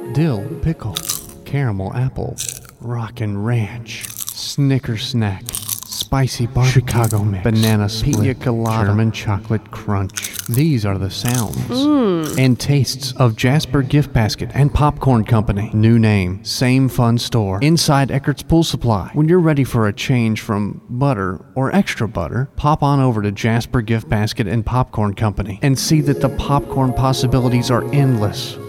dill pickle, caramel apple, rockin' ranch, Snicker snack, spicy barbecue, Chicago mix, banana split, pina colada, German chocolate crunch. These are the sounds and tastes of Jasper Gift Basket and Popcorn Company. New name, same fun store, inside Eckert's Pool Supply. When you're ready for a change from butter or extra butter, pop on over to Jasper Gift Basket and Popcorn Company and see that the popcorn possibilities are endless.